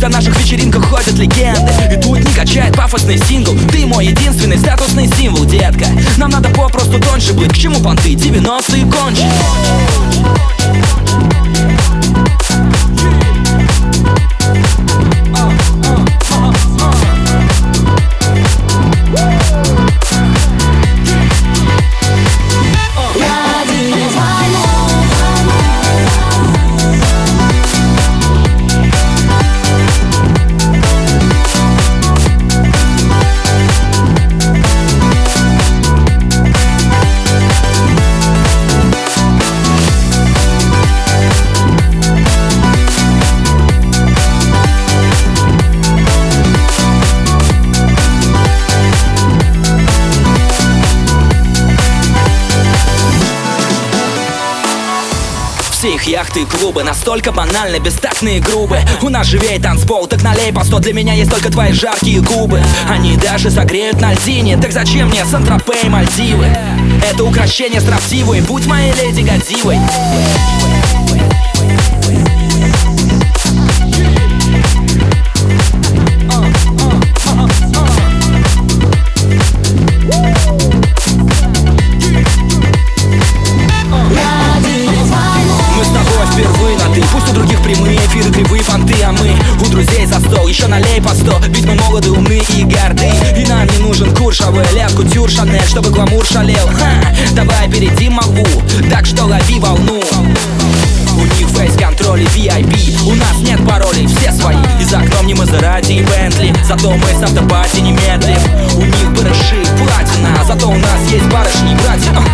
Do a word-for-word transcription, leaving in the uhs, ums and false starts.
Пусть о наших вечеринках ходят легенды, и тут не качает пафосный сингл. Ты мой единственный статусный символ, детка. Нам надо попросту тоньше быть. К чему понты, девяностые кончи? Все их яхты и клубы настолько банальны, бестактные и грубы. У нас живее танцпол, так налей по сто. Для меня есть только твои жаркие губы. Они даже согреют на льдине. Так зачем мне Сан-Тропе и Мальдивы? Это украшение строптивой, будь моей леди Годзиллой. Пусть у других прямые эфиры, кривые понты, а мы у друзей за стол. Еще налей по сто, ведь мы молоды, умны и горды. И нам не нужен кур, шавеля, кутюр, шанель, чтобы гламур шалел. Ха, давай перейдем молву, так что лови волну. У них фейс-контроль и ви ай пи, у нас нет паролей, все свои. И за окном не Мазерати и Бентли, зато мы с автопати не медлим. У них барыши, платина, зато у нас есть барышни и братья.